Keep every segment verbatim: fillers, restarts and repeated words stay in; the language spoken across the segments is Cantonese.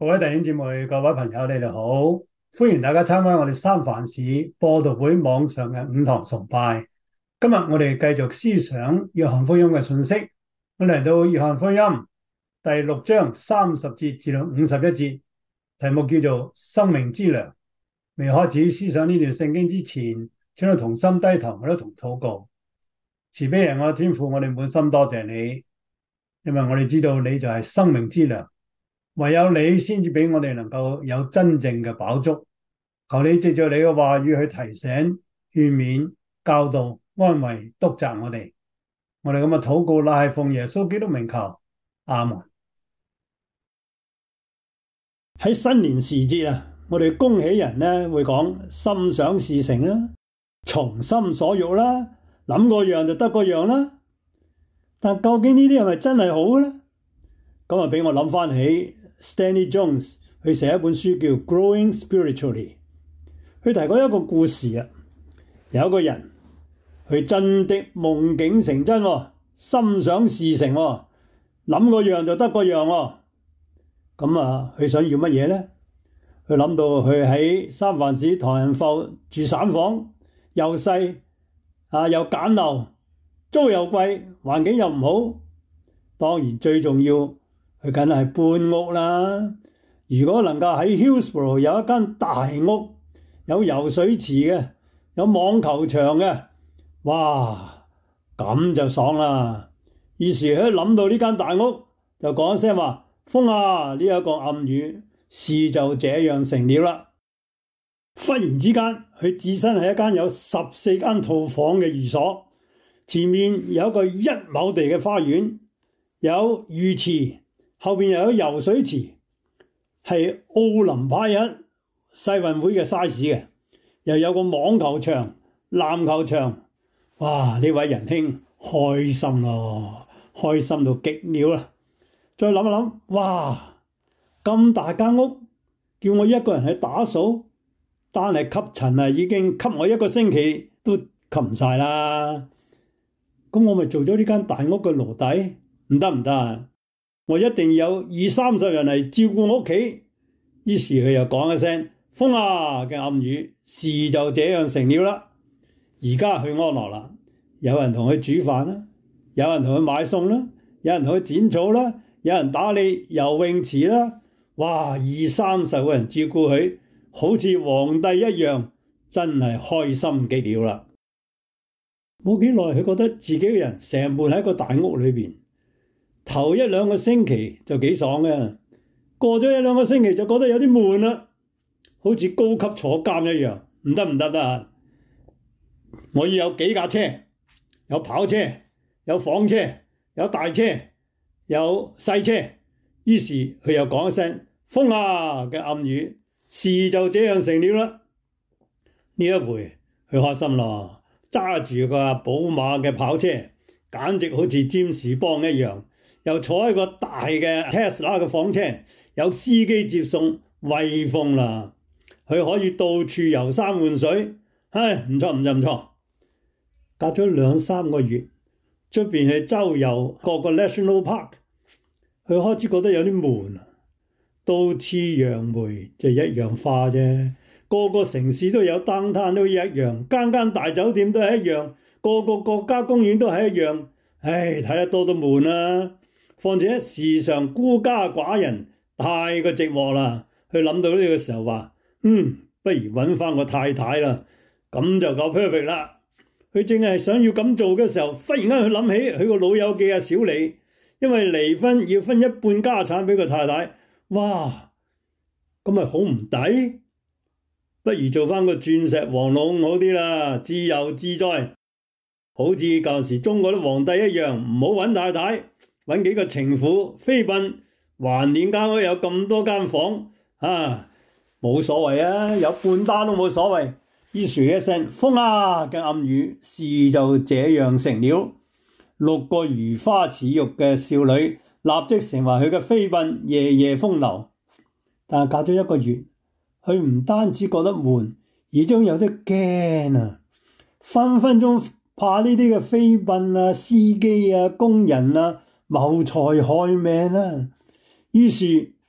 各位弟兄姊妹、各位朋友，你哋好！歡迎大家參加我哋三藩市播道會網上嘅五堂崇拜。今日我哋繼續思想約翰福音嘅信息，我哋嚟到約翰福音第六章三十節至到五十一節，題目叫做生命之糧。未開始思想呢段聖經之前，請到同心低頭，我都同禱告。慈悲人我嘅天父，我哋滿心多謝你，因為我哋知道你就係生命之糧。唯有你先至俾我哋能夠有真正嘅飽足，求你藉着你嘅話語去提醒、勸勉、教導、安慰、督責我哋。我哋咁嘅禱告，乃係奉耶穌基督名求，阿門。喺新年時節啊，我哋恭喜人咧會講心想事成啦，從心所欲啦，諗個樣就得個樣啦。但究竟呢啲係咪真係好咧？咁啊，俾我諗翻起Stanley Jones 佢寫一本書叫《Growing Spiritually》，佢提過一個故事啊，有一個人佢真的夢境成真，心想事成，諗個樣就得個樣。咁啊，佢想要乜嘢呢？佢諗到佢喺三藩市唐人埠住散房，又細啊又簡陋，租又貴，環境又唔好。當然最重要，佢梗係搬屋啦。如果能夠喺 Hillsborough 有一間大屋，有游水池嘅，有網球場嘅，哇，咁就爽啦。於是佢諗到呢間大屋，就講一聲話：風啊！呢一個暗語，事就這樣成了啦。忽然之間，佢置身喺一間有十四間套房嘅寓所，前面有一個一畝地嘅花園，有魚池，後邊又有游水池，係奧林匹克世運會嘅 size 嘅，又有個網球場、籃球場。哇！呢位仁兄開心咯，開心到極了啦。再諗一諗，哇！咁大間屋，叫我一個人去打掃，單係吸塵啊，已經吸我一個星期都吸唔晒啦。咁我咪做咗呢間大屋嘅奴隸？唔得唔得啊！我一定有二三十人嚟照顧我屋企。於是佢又講一聲風啊嘅暗語，事就這樣成了啦。而家佢安樂啦，有人同佢煮飯啦，有人同佢買餸啦，有人同佢剪草啦，有人打理游泳池啦。哇！二三十個人照顧佢，好似皇帝一樣，真係開心極了啦。冇幾耐，佢覺得自己嘅人成悶喺個大屋裏邊。頭一兩個星期就幾爽嘅，過咗一兩個星期就覺得有啲悶啦，好似高級坐監一樣。唔得唔得得，我要有幾架車，有跑車，有房車，有大車，有細車。於是佢又講一聲風啊嘅暗語，事就這樣成了啦。呢一回佢開心咯，揸住個寶馬嘅跑車，簡直好似占士邦一樣。又坐喺個大嘅 Tesla 嘅房車，有司機接送，威風啦！佢可以到處遊山玩水，唉，唔錯唔錯唔錯。隔咗兩三個月，出邊去周遊各個 National Park， 佢開始覺得有啲悶啊。都似楊梅就一樣花啫，個個城市都有 downtown 都一樣，間間大酒店都係一樣，個個國家公園都係一樣。唉，睇得多都悶啦。況且時常孤家寡人，太過寂寞啦。佢諗到呢個時候話：嗯，不如揾翻個太太啦，咁就夠 perfect 啦。佢正係想要咁做嘅時候，忽然間佢諗起佢個老友記阿小李，因為離婚要分一半家產俾個太太。哇，咁咪好唔抵？不如做翻個鑽石王老好啲啦，自由自在，好似舊時中國啲皇帝一樣，唔好揾太太。揾幾個情婦飛奔，橫掂間屋有咁多間房，啊，冇所謂啊，有半單都冇所謂。於是一聲風啊嘅暗語，事就這樣成了。六個如花似玉嘅少女立即成為佢嘅飛奔，夜夜風流。但係隔咗一個月，佢唔單止覺得悶，而仲有啲驚啊，分分鐘怕呢啲嘅飛奔啊、司機啊、工人啊謀財害命啦、啊。於是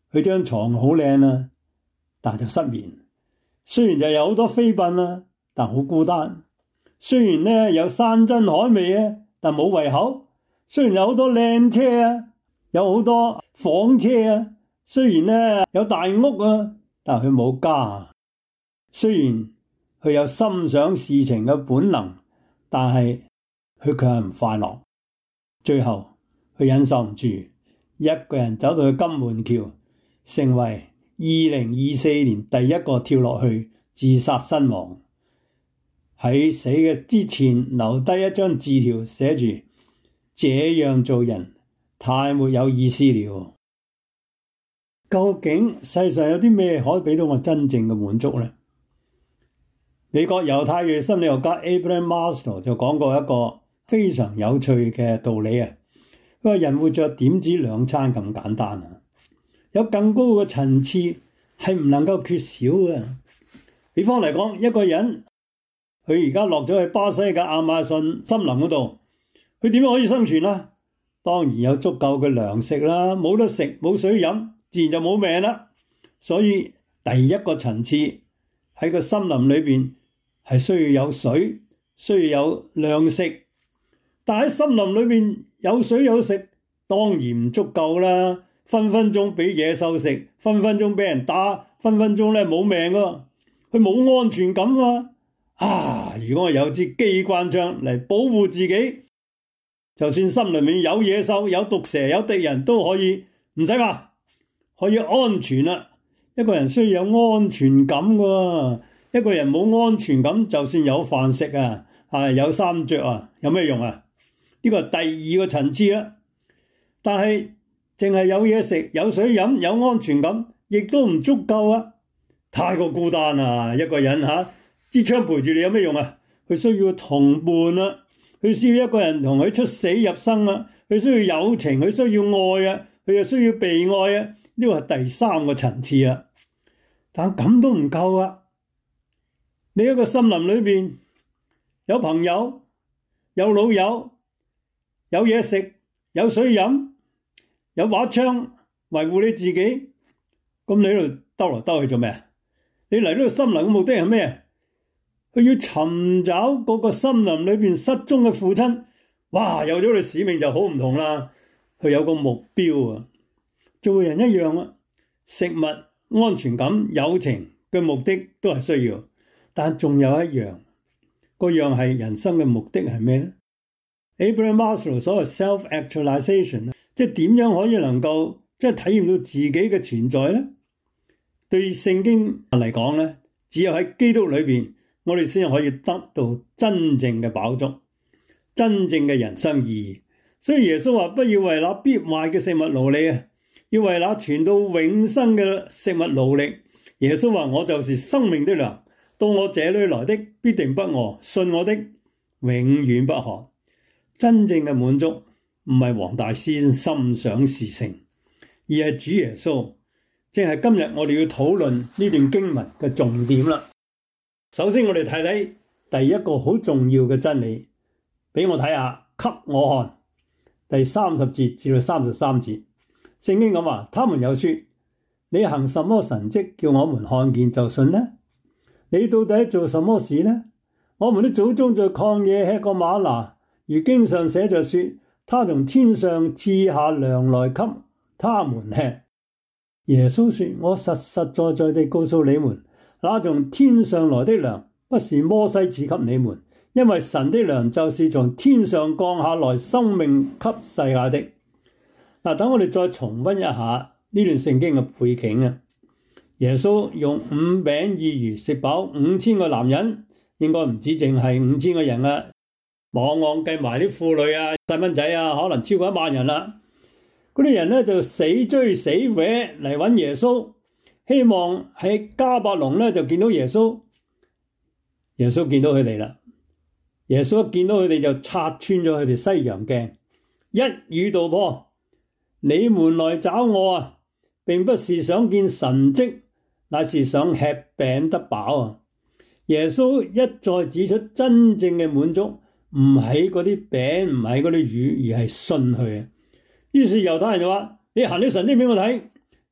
佢張床好靚啊，但就失眠。雖然就有好多妃嬪啊，但好孤單。雖然咧有山珍海味啊，但冇胃口。雖然有好多靚車啊，有好多房車啊，雖然咧有大屋啊，但佢冇家。雖然佢有心想事情嘅本能，但係佢卻係唔快樂。最後佢忍受唔住，一個人走到去金門橋，成為二零二四年第一個跳落去自殺身亡。喺死嘅之前留低一張字條，寫住：這樣做人太沒有意思了。究竟世上有啲咩可以俾到我真正嘅滿足呢？美國猶太裔心理學家 Abraham Maslow 就講過一個非常有趣嘅道理啊！佢話人活着點止兩餐咁簡單啊，有更高嘅層次係唔能夠缺少嘅。比方嚟講，一個人佢而家落咗去巴西嘅亞馬遜森林嗰度，佢點樣可以生存啊？當然有足夠嘅糧食啦，冇得食冇水飲，自然就冇命啦。所以第一個層次喺個森林裏邊係需要有水，需要有糧食。但喺森林裏邊有水有食，當然唔足夠啦。分分鐘俾野獸食，分分鐘俾人打，分分鐘咧冇命噶。佢冇安全感啊！啊！如果我有支機關槍嚟保護自己，就算森林裏面有野獸、有毒蛇、有敵人都可以唔使怕，可以安全啦。一個人需要有安全感噶，一個人冇安全感，就算有飯食啊，啊有衫着啊，有咩用啊？呢個係第二個層次啦。但係淨係有嘢食、有水飲、有安全感，亦都唔足夠啊！太過孤單啦，一個人吓，支槍陪住你有咩用啊？佢需要同伴啊，佢需要一個人同佢出死入生啊，佢需要友情，佢需要愛啊，佢又需要被愛啊。呢個係第三個層次啊。但咁都唔夠啊！你一個森林裏邊有朋友、有老友、有嘢食、有水飲、有把槍維護你自己，咁你喺度兜來兜去做咩啊？你嚟呢個森林嘅目的係咩？佢要尋找嗰個森林裏邊失蹤嘅父親。哇！有咗你使命就好唔同啦，佢有個目標啊。做人一樣啊，食物、安全感、友情嘅目的都係需要，但仲有一樣，嗰樣係人生嘅目的係咩呢？ Abraham Maslow 所謂 self-actualization， 即係點樣可以能夠即係體驗到自己嘅存在呢？對聖經嚟講咧，只有喺基督裏邊，我哋先可以得到真正嘅飽足，真正嘅人生意義。所以耶穌話：不要為那必壞嘅食物勞力啊，要為那存到永生嘅食物勞力。耶穌話：我就是生命的糧，到我這裏來的必定不餓，信我的永遠不渴。真正嘅滿足唔係黃大仙心想事成，而係主耶穌。正係今日我哋要討論呢段經文嘅重點啦。首先我哋睇睇第一個好重要嘅真理，俾我睇下，給我看。第三十節至到三十三節，聖經咁話：他們又說，你行什麼神蹟叫我們看見就信呢？你到底做什麼事呢？我們的祖宗在曠野吃過嗎哪，如經上寫着說，他從天上賜下糧來給他們吃。耶穌說：我實實在在地告訴你們，那從天上來的糧不是摩西賜給你們，因為神的糧就是從天上降下來生命給世界的。嗱，等我哋再重溫一下呢段聖經嘅背景啊。耶穌用五餅二魚食飽五千個男人，應該唔止淨係五千個人啊，往往計埋啲婦女啊、細蚊仔啊，可能超過一萬人啦。嗰啲人咧就死追死搲嚟揾耶穌，希望喺迦百農咧就見到耶穌。耶穌見到佢哋啦，耶穌一見到佢哋就拆穿咗佢哋西洋鏡，一語道破：你們來找我啊，並不是想見神蹟，乃是想吃餅得飽啊！耶穌一再指出真正嘅滿足唔喺嗰啲餅，唔喺嗰啲魚，而係信佢啊！於是猶太人就話：你行啲神蹟俾我睇，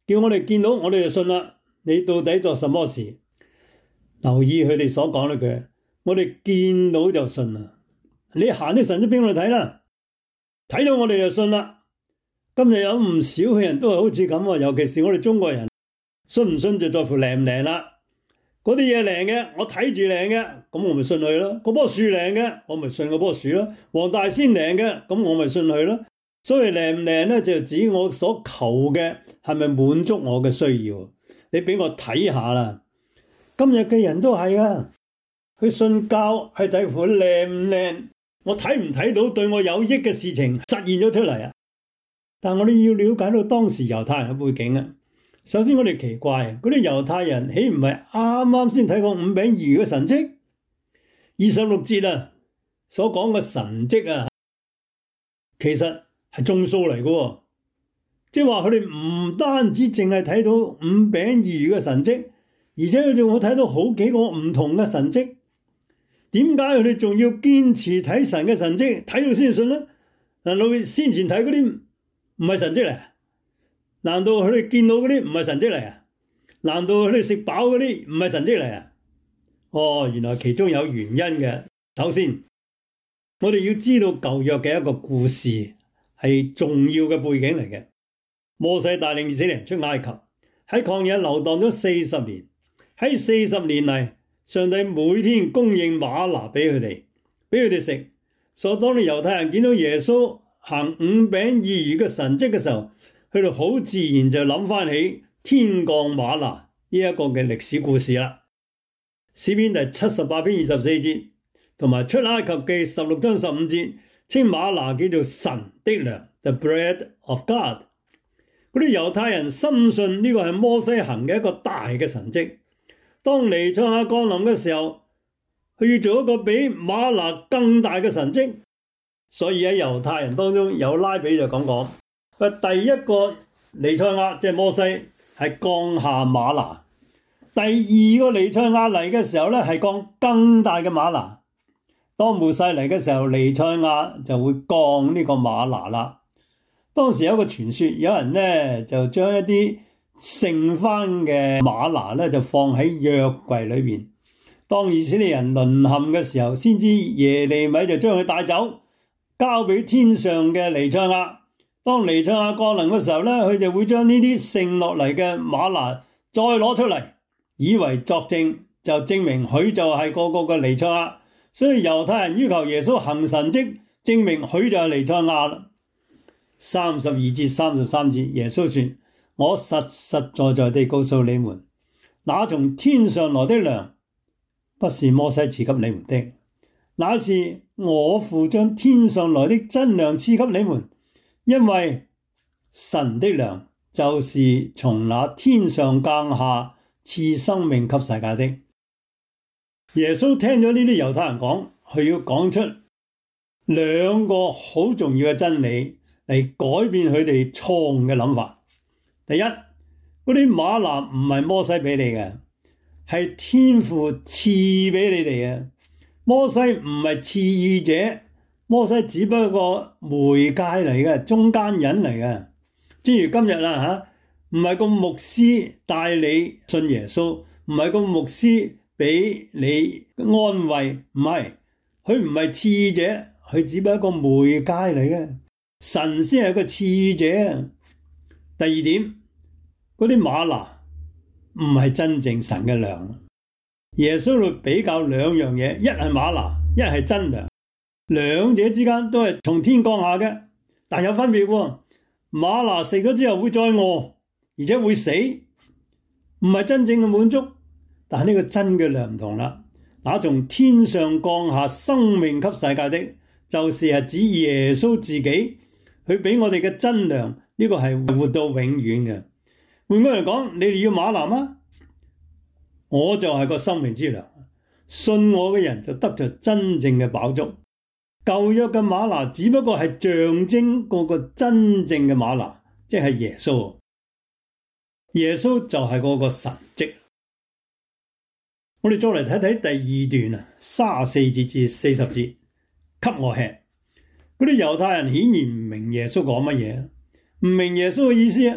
叫我哋見到我哋就信啦。你到底做什麼事？留意佢哋所講呢句，我哋見到就信啦。你行啲神蹟俾我哋睇啦，睇到我哋就信啦。今日有唔少嘅人都係好似咁啊，尤其是我哋中國人，信唔信就在乎靈唔靈啦。嗰啲嘢靈嘅，我睇住靈嘅，咁我咪信佢咯。嗰棵樹靈嘅，我咪信嗰棵樹咯。黃大仙靈嘅，咁我咪信佢咯。所以靈唔靈咧，就指我所求嘅係咪滿足我嘅需要。你俾我睇下啦。今日嘅人都係啊，佢信教係睇乎靈唔靈，我睇唔睇到對我有益嘅事情實現咗出嚟啊？但我哋要了解到當時猶太人嘅背景啊。首先我哋奇怪，嗰啲猶太人豈唔係啱啱先睇過五餅二魚嘅神蹟？二十六節啊，所講嘅神蹟啊，其實係眾數嚟嘅，即係話佢哋唔單止淨係睇到五餅二魚嘅神蹟，而且佢哋會睇到好幾個唔同嘅神蹟。點解佢哋仲要堅持睇神嘅神蹟，睇到先信呢？難道先前睇嗰啲唔係神蹟嚟？難道佢哋見到嗰啲唔係神蹟嚟啊？難道佢哋食飽嗰啲唔係神蹟嚟啊？哦，原來其中有原因嘅。首先，我哋要知道舊約嘅一個故事係重要嘅背景嚟嘅。摩西帶領以色列人出埃及，喺曠野流蕩咗四十年。喺四十年嚟，上帝每天供應嗎哪俾佢哋，俾佢哋食。所以當啲猶太人見到耶穌行五餅二魚嘅神蹟嘅時候，佢哋好自然就諗翻起天降嗎哪呢一個嘅歷史故事啦。詩篇第七十八篇二十四節，同埋出埃及記十六章十五節，稱嗎哪叫做神的糧 ，the bread of God。嗰啲猶太人深信呢個係摩西行嘅一個大嘅神蹟。當彌賽亞降臨嘅時候，佢要做一個比嗎哪更大嘅神蹟。所以喺猶太人當中有拉比就講講，第一個彌賽亞即係摩西係降下嗎哪，第二個彌賽亞嚟嘅時候咧係降更大嘅嗎哪。當末世嚟嘅時候，彌賽亞就會降呢個嗎哪啦。當時有一個傳說，有人咧就將一啲剩翻嘅嗎哪咧就放喺約櫃裏邊。當以色列人淪陷嘅時候，先知耶利米就將佢帶走，交俾天上嘅彌賽亞。當彌賽亞降臨嘅時候咧，佢就會將呢啲剩落嚟嘅嗎哪再攞出嚟，以為作證，就證明佢就係個個嘅彌賽亞。所以猶太人要求耶穌行神蹟，證明佢就係彌賽亞啦。三十二節、三十三節，耶穌說：我實實在在地告訴你們，那從天上來的糧，不是摩西賜給你們的，那是我父將天上來的真糧賜給你們。因為神的糧就是從那天上降下賜生命給世界的。耶穌聽咗呢啲猶太人講，佢要講出兩個好重要嘅真理嚟改變佢哋錯誤嘅諗法。第一，嗰啲嗎哪唔係摩西俾你嘅，係天父賜俾你哋嘅。摩西唔係賜予者，摩西只不過媒介嚟嘅，中間人嚟嘅。正如今日啦吓，唔係個牧師帶你信耶穌，唔係個牧師俾你安慰，唔係，佢唔係賜予者，佢只不過一個媒介嚟嘅。神先係個賜予者。第二點，嗰啲嗎哪唔係真正神嘅糧。耶穌會比較兩樣嘢，一係嗎哪，一係真糧。兩者之間都係從天降下嘅，但有分別喎。嗎哪食咗之後會再餓，而且會死，唔係真正嘅滿足。但係呢個真嘅糧唔同啦，那從天上降下生命給世界的，就是係指耶穌自己，佢俾我哋嘅真糧，呢個係活到永遠嘅。換句嚟講，你哋要嗎哪嗎？我就係個生命之糧，信我嘅人就得着真正嘅飽足。舊約嘅嗎哪只不過係象徵嗰個真正嘅嗎哪，即係耶穌。耶穌就係嗰個神蹟。我哋再嚟睇睇第二段啊，三十四節至四十節，給我吃。嗰啲猶太人顯然唔明耶穌講乜嘢，唔明耶穌嘅意思啊。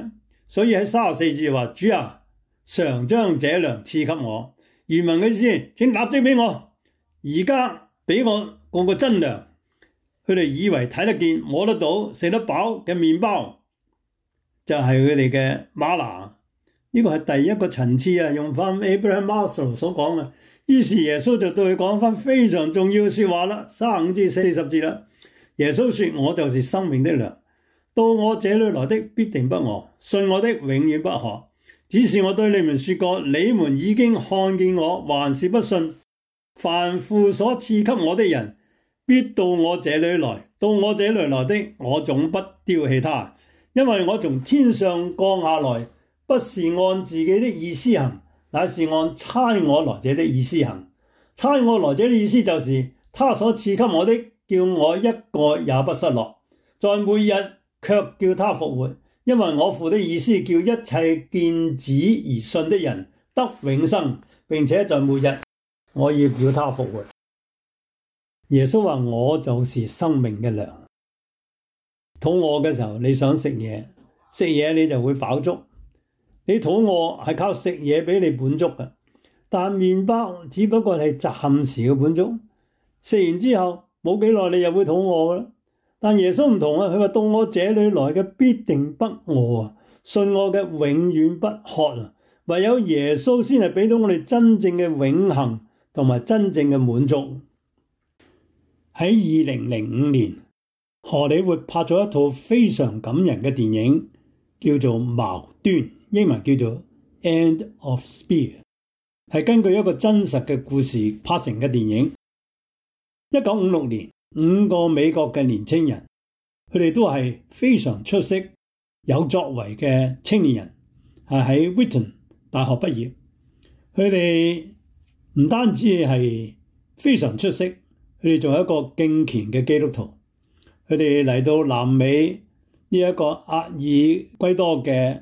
所以喺三十四節話：主啊，常將這糧賜給我。原文嘅意思，請立即俾我，而家俾我個個真糧。佢哋以為睇得見、摸得到、食得飽嘅麵包，就係佢哋嘅嗎哪。呢個係第一個層次啊，用翻 Abraham Maslow 所講嘅。於是耶穌就對佢講翻非常重要嘅說話啦，三十五至四十節啦。耶穌說：我就是生命的糧，到我這裏來的必定不餓，信我的永遠不渴。只是我對你們說過，你們已經看見我，還是不信。凡父所賜給我的人，必到我這裏來，到我這裏來的，我總不丟棄他，因為我從天上降下來，不是按自己的意思行，乃是按差我來者的意思行。差我來者的意思就是他所賜給我的，叫我一個也不失落，在末日卻叫他復活。因為我父的意思叫一切見子而信的人得永生，並且在末日我要叫他復活。耶穌話：我就是生命嘅糧。肚餓嘅時候你想食嘢，食嘢你就會飽足。你肚餓係靠食嘢俾你滿足嘅，但麵包只不過係暫時嘅滿足，食完之後冇幾耐你又會肚餓啦。但耶穌唔同啊，佢話：到我這裏來嘅必定不餓啊，信我嘅永遠不渴啊。唯有耶穌先係俾到我哋真正嘅永恆同埋真正嘅滿足。喺二零零五年，荷里活拍咗一套非常感人嘅電影，叫做《矛端》，英文叫做《End of Spear》，係根據一個真實嘅故事拍成嘅電影。一九五六年，五個美國嘅年青人，佢哋都係非常出色、有作為嘅青年人，係喺 Wheaton 大學畢業。佢哋唔單止係非常出色，佢哋仲係一個敬虔嘅基督徒。佢哋嚟到南美呢一個阿爾圭多嘅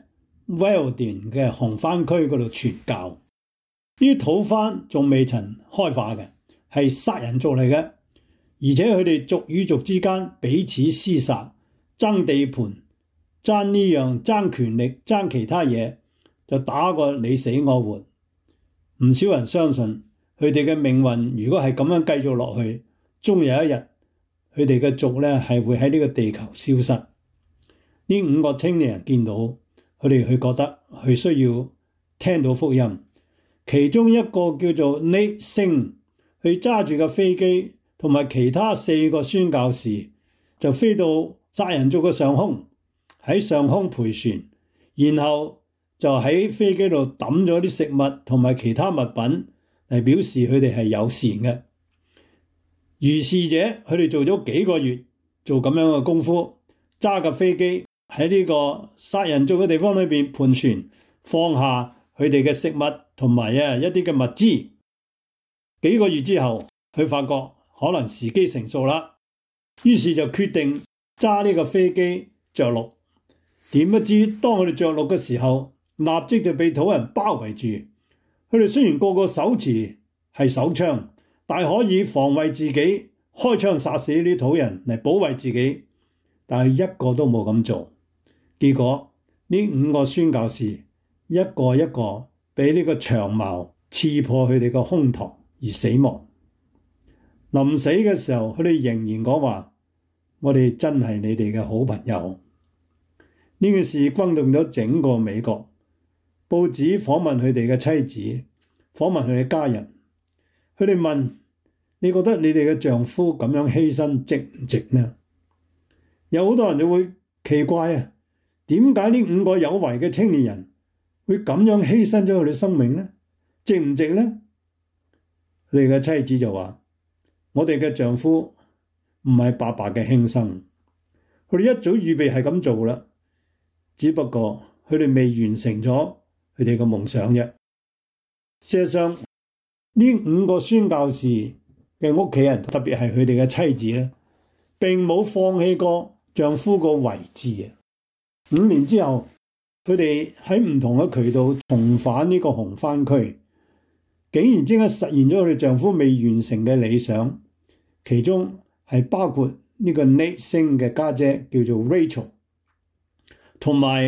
Weldon 嘅紅番區嗰度傳教。呢啲土番仲未曾開化嘅，係殺人族嚟嘅。而且佢哋族與族之間彼此廝殺，爭地盤，爭呢樣，爭權力，爭其他嘢，就打個你死我活。唔少人相信佢哋嘅命運如果係咁樣繼續落去，終有一日佢哋嘅族咧係會喺呢個地球消失。呢五個青年人見到佢哋，佢覺得佢需要聽到福音。其中一個叫做 Nate Singh，佢揸住個飛機，同埋其他四個宣教士就飛到殺人族嘅上空，喺上空陪船，然後就喺飛機度抌咗啲食物同埋其他物品嚟表示佢哋係友善嘅。如是者，佢哋做咗幾個月做咁樣嘅功夫，揸架飛機喺呢個殺人族嘅地方裏邊盤旋，放下佢哋嘅食物同埋啊一啲嘅物資。幾個月之後，佢發覺可能時機成熟啦，於是就決定揸呢個飛機着陸。點不知當佢哋着陸嘅時候，立即就被土人包圍住。佢哋雖然個個手持係手槍，但可以防衛自己，開槍殺死呢啲土人嚟保衛自己，但係一個都冇咁做。結果呢五個宣教士一個一個俾呢個長矛刺破佢哋個胸膛而死亡。臨死嘅時候，佢哋仍然講話：我哋真係你哋嘅好朋友。呢件事轟動咗整個美國，報紙訪問佢哋嘅妻子，訪問佢哋家人。佢哋問：你覺得你哋嘅丈夫咁樣犧牲值唔值呢？有好多人就會奇怪啊，點解呢五個有為嘅青年人會咁樣犧牲咗佢哋生命呢？值唔值呢？佢哋嘅妻子就話：我哋嘅丈夫唔係白白嘅犧牲，佢哋一早預備係咁做啦，只不過佢哋未完成咗佢哋嘅夢想啫。事實上，呢五個宣教士嘅屋企人，特別係佢哋嘅妻子咧，並冇放棄過丈夫個遺志啊。五年之後，佢哋喺唔同嘅渠道重返呢個紅番區，竟然之間實現咗佢哋丈夫未完成嘅理想。其中係包括呢個 Nate Singh 嘅家姐叫做 Rachel， 同埋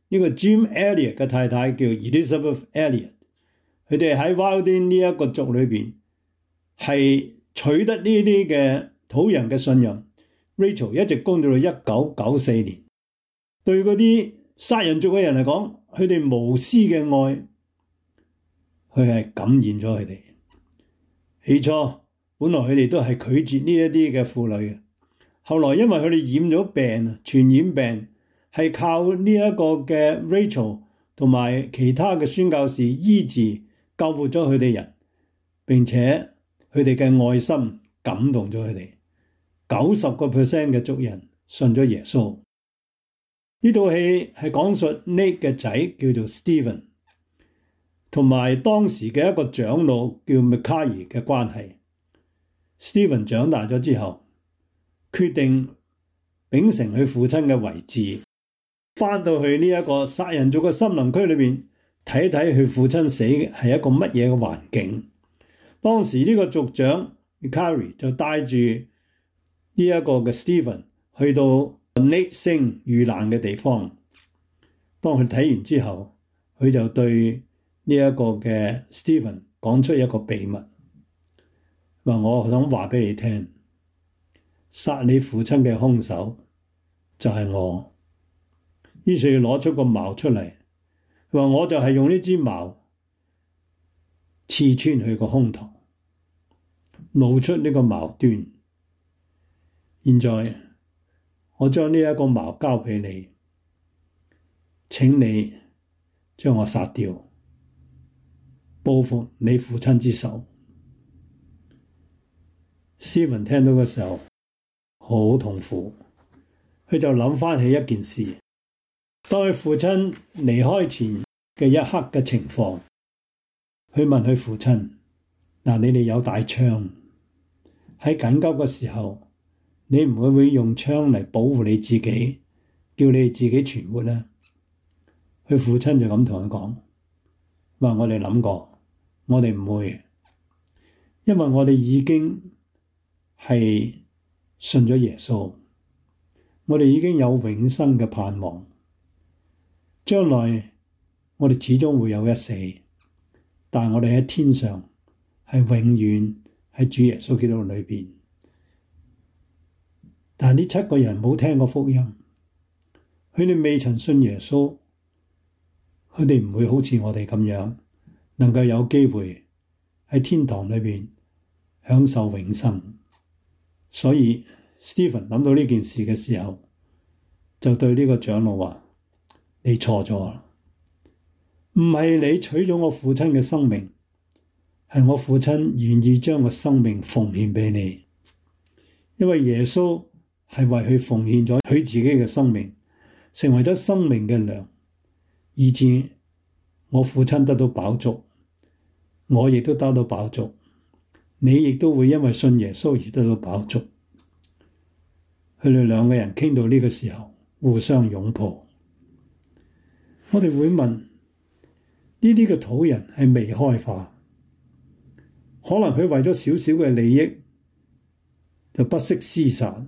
呢個 Jim Elliot 嘅太太叫 Elizabeth Elliot， 佢哋喺 Wilding 呢一個族裏邊係取得呢啲嘅土人嘅信任。Rachel 一直工作到一九九四年，對嗰啲殺人族嘅人嚟講，佢哋無私嘅愛，佢係感染咗佢哋。起初本來佢哋都係拒絕呢一啲嘅婦女嘅，後來因為佢哋染咗病，傳染病係靠呢一個嘅 Rachel 同埋其他嘅宣教士醫治救活咗佢哋人，並且佢哋嘅愛心感動咗佢哋。九十個 percent 嘅族人信咗耶穌。呢套戲係講述 Nate 嘅仔叫做 Stephen， 同埋當時嘅一個長老叫 Micaiah 嘅關係。Stephen 長大咗之後，決定秉承佢父親嘅遺志，翻到去呢一個殺人族嘅森林區裏邊睇睇佢父親死係一個乜嘢嘅環境。當時呢個族長 Micaiah 就帶住呢一個嘅 Stephen 去到 Nate Singh 遇難嘅地方。當佢睇完之後，佢就對呢一個嘅 Stephen 講出一個秘密，話我想話俾你聽，殺你父親嘅兇手就係我。於是要攞出個矛出嚟，話我就係用呢支矛刺穿佢個胸膛，露出呢個矛端。現在我將呢一個矛交俾你，請你將我殺掉，報復你父親之仇。Stephen 聽到嘅時候好痛苦，佢就諗翻起一件事，當佢父親離開前嘅一刻嘅情況。佢問佢父親：嗱，你哋有帶槍，喺緊急嘅時候，你唔會唔會用槍嚟保護你自己，叫你自己存活呢？佢父親就咁同佢講：話我哋諗過，我哋唔會，因為我哋已經係信咗耶穌，我哋已經有永生嘅盼望，將來我哋始終會有一死，但係我哋喺天上係永遠喺主耶穌基督裏邊。但係呢七個人冇聽過福音，佢哋未曾信耶穌，佢哋唔會好似我哋咁樣能夠有機會喺天堂裏邊享受永生。所以 Stephen 諗到呢件事嘅時候，就對呢個長老話：你錯咗啦，唔係你取咗我父親嘅生命，係我父親願意將個生命奉獻俾你，因為耶穌係為佢奉獻咗佢自己嘅生命，成為咗生命嘅糧，以致我父親得到飽足，我亦都得到飽足，你亦都會因為信耶穌而得到飽足。佢哋兩個人傾到呢個時候，互相擁抱。我哋會問：呢啲嘅土人係未開化，可能佢為咗少少嘅利益就不惜廝殺。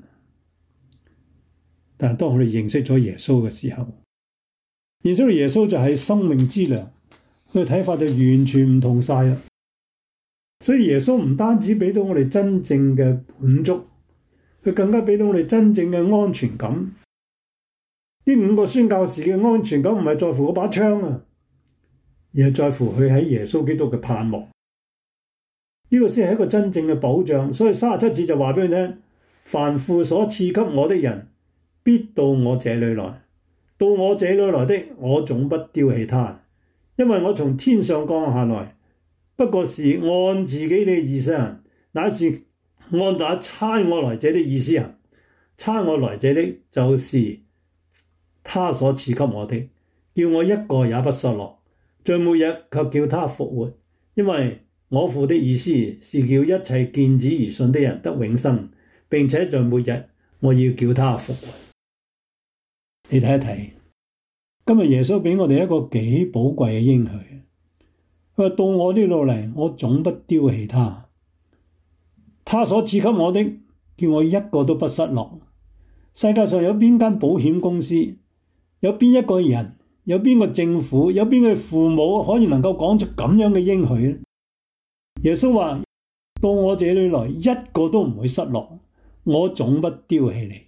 但係當佢哋認識咗耶穌嘅時候，認識到耶穌就係生命之糧，佢嘅睇法就完全唔同晒啦。所以耶穌唔單止俾到我哋真正嘅滿足，佢更加俾到我哋真正嘅安全感。呢五個宣教士嘅安全感唔係在乎嗰把槍啊，而係在乎佢喺耶穌基督嘅盼望。呢個先係一個真正嘅保障。所以三十七節就話俾佢聽：凡父所賜給我的人，必到我這裏來，到我這裏來的，我總不丟棄他，因為我從天上降下來，不過是按自己的意思行，乃是按那差我來者的意思行。差我來者的，就是他所賜給我的，叫我一個也不失落，在末日卻叫他復活。因為我父的意思是叫一切見子而信的人得永生，並且在末日我要叫他復活。你睇一睇，今日耶穌俾我哋一個幾寶貴嘅應許。佢話：到我呢度嚟，我總不丟棄他。他所賜給我的，叫我一個都不失落。世界上有邊間保險公司，有邊一個人有邊個政府，有邊個父母可以能夠講出咁樣嘅應許呢？耶穌話：到我這裏來，一個都唔會失落，我總不丟棄你。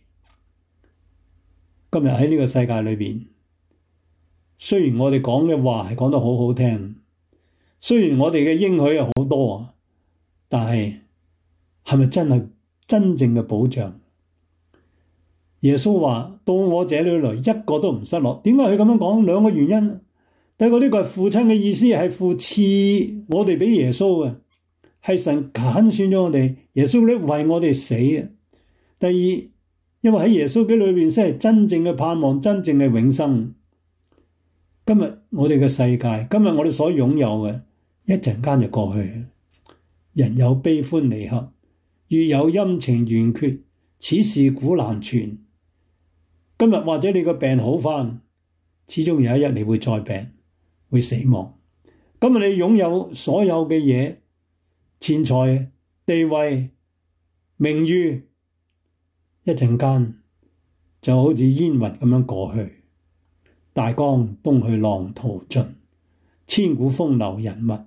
今日喺呢個世界裏邊，雖然我哋講嘅話係講得好好聽，雖然我哋嘅應許有好多，但係係咪真係真正嘅保障？耶穌話：到我這裏來，一個都唔失落。點解佢咁樣講？兩個原因。第一個，呢個係父親嘅意思，係父賜我哋俾耶穌嘅，係神揀選咗我哋，耶穌咧為我哋死嘅。第二，因為喺耶穌嘅裏邊先係真正嘅盼望，真正嘅永生。今日我哋嘅世界，今日我哋所擁有嘅，一陣間就過去。人有悲歡離合，月有陰晴圓缺，此事古難全。今日或者你個病好返，始終有一日你會再病，會死亡。今日你擁有所有嘅嘢，錢財、地位、名譽，一陣間就好似煙雲咁樣過去。大江東去浪淘盡，千古風流人物。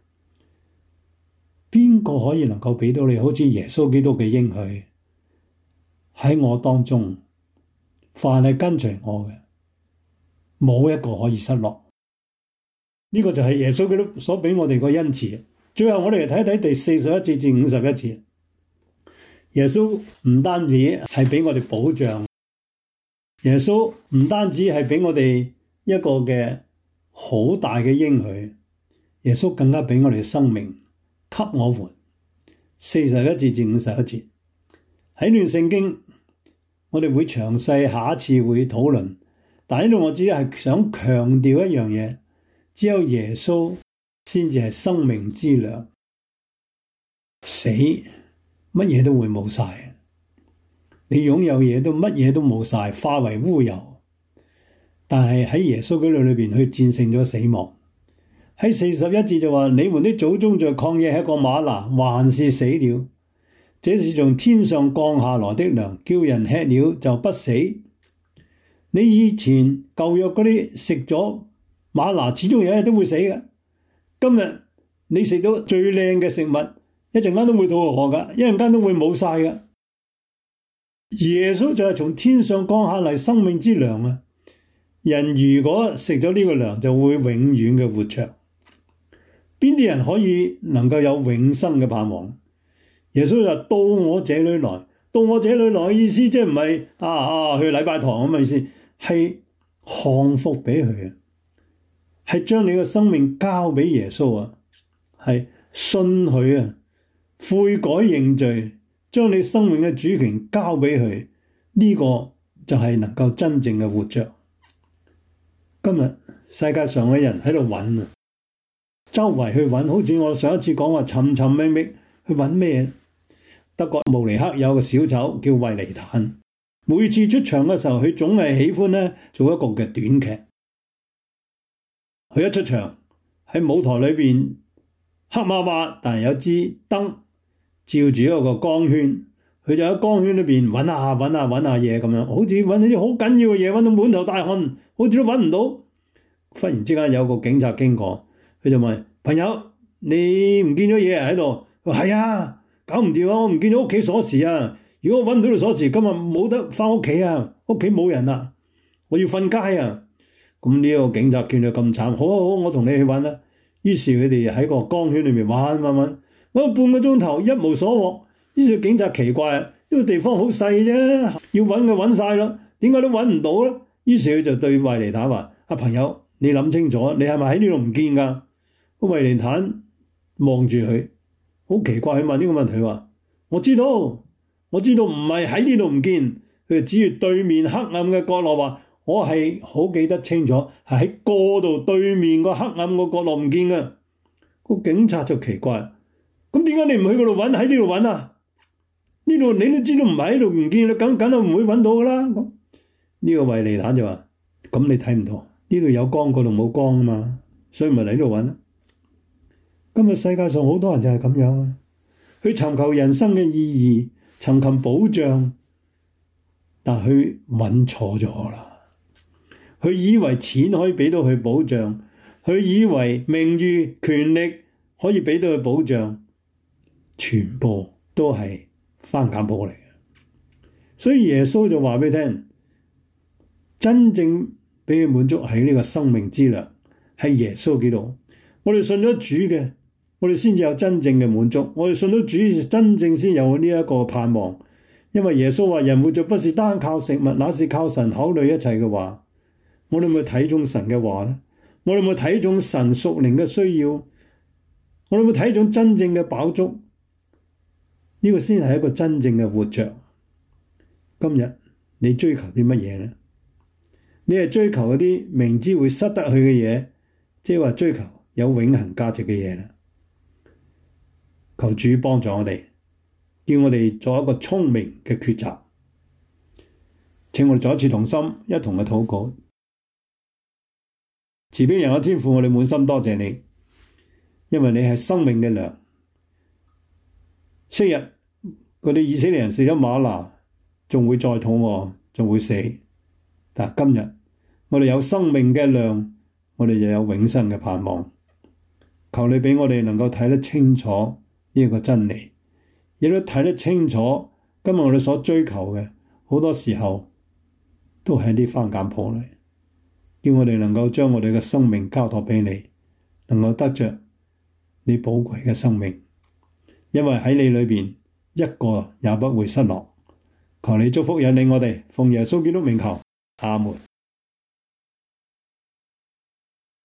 邊個可以能夠俾到你好似耶穌基督嘅應許？喺我當中，凡係跟隨我嘅，冇一個可以失落。呢、這個就係耶穌基督所俾我哋個恩賜。最後我哋嚟睇睇第四十一節至五十一節。耶穌唔單止係俾我哋保障，耶穌唔單止係俾我哋一個嘅好大嘅應許，耶穌更加俾我哋嘅生命給我活。四十一節至五十一節喺段聖經，我哋會詳細下一次會討論，但喺度我只係想強調一樣嘢，只有耶穌先至係生命之糧，死乜嘢都會冇晒，你擁有嘢都乜嘢都冇晒，化為烏有。但係喺耶穌嗰度裏邊去戰勝咗死亡。喺四十一節就話：你們的祖宗在曠野吃過嗎哪，還是死了。這是從天上降下來的糧，叫人吃了就不死。你以前舊約嗰啲食咗嗎哪，始終有一日都會死嘅。今日你食到最靚嘅食物，一陣間都會肚餓噶，一陣間都會冇晒噶。耶穌就係從天上降下嚟生命之糧啊！人如果食咗呢個糧，就會永遠嘅活着。邊啲人可以能夠有永生嘅盼望？耶穌就到我這裏來，到我這裏來嘅意思，即係唔係啊啊去禮拜堂咁嘅意思，係降服俾佢啊，係將你嘅生命交俾耶穌啊，係信佢啊，悔改認罪，將你生命嘅主權交俾佢，呢個就係能夠真正嘅活着。今日世界上嘅人喺度揾啊，周圍去揾，好似我上一次講話尋尋覓覓去揾咩？德國慕尼黑有個小丑叫維尼坦，每次出場嘅時候，佢總係喜歡咧做一個嘅短劇。佢一出場喺舞台裏邊黑麻麻，但係有支燈照住一個光圈，佢就喺光圈裏邊揾下揾下揾下嘢咁樣，好似揾啲好緊要嘅嘢，揾到滿頭大汗，好似都揾唔到。忽然之間有個警察經過，佢就問：朋友，你唔見咗嘢喺度？佢話係啊。搞唔掂啊！我唔見咗屋企鎖匙啊！如果我揾唔到條鎖匙，今日冇得翻屋企啊！屋企冇人啊！我要瞓街啊！咁呢個警察見到咁慘，好好好，我同你去揾啦。於是佢哋喺個光圈裏面揾揾揾，揾咗半個鐘頭一無所獲。於是警察奇怪啊，呢個地方好細啫，要揾嘅揾晒啦，點解都揾唔到咧？於是佢就對維尼坦話：阿朋友，你諗清楚，你係咪喺呢度唔見㗎？個維尼坦望住佢。好奇怪，佢問呢個問題話：我知道，我知道唔係喺呢度唔見。佢就指住對面黑暗嘅角落話：我係好記得清楚，係喺嗰度對面個黑暗個角落唔見嘅。個警察就奇怪：咁點解你唔去嗰度揾，喺呢度揾啊？呢度你都知道唔係喺度唔見，你梗梗係唔會揾到噶啦。咁呢個維尼坦就話：咁你睇唔到，呢度有光，嗰度冇光啊嘛，所以咪嚟呢度揾啦。今日世界上好多人就係咁樣啊，去尋求人生嘅意義，尋求保障，但佢揾錯咗啦。 佢以為錢可以俾到佢保障，佢以為名譽權力可以俾到佢保障，全部都係番梘泡嚟嘅。所以耶穌就話俾你聽，真正俾佢滿足係呢個生命之糧，係耶穌基督。我哋信咗主嘅，我哋先至有真正嘅滿足。我哋信咗主，真正先有呢一個盼望。因為耶穌話：人活着不是單靠食物，那是靠神口裏一切嘅話。我哋有冇睇重神嘅話咧？我哋有冇睇重神屬靈嘅需要？我哋有冇睇重真正嘅飽足？呢、這個先係一個真正嘅活着。今日你追求啲乜嘢咧？你係追求嗰啲明知會失得去嘅嘢，即係話追求有永恆價值嘅嘢啦。求主幫助我哋，叫我哋做一個聰明嘅抉擇。請我哋再一次同心，一同嘅禱告。慈悲人嘅天父，我哋滿心多謝你，因為你係生命嘅糧。昔日嗰啲以色列人食咗嗎哪，仲會再肚餓，仲會死。但今日我哋有生命嘅糧，我哋就有永生嘅盼望。求你俾我哋能夠睇得清楚呢個真理，亦都睇得清楚今日我哋所追求嘅好多時候都係啲番梘泡嚟。叫我哋能夠將我哋嘅生命交託俾你，能夠得着你寶貴嘅生命，因為喺你裏邊一個也不會失落。求你祝福引領我哋，奉耶穌基督名求，阿門。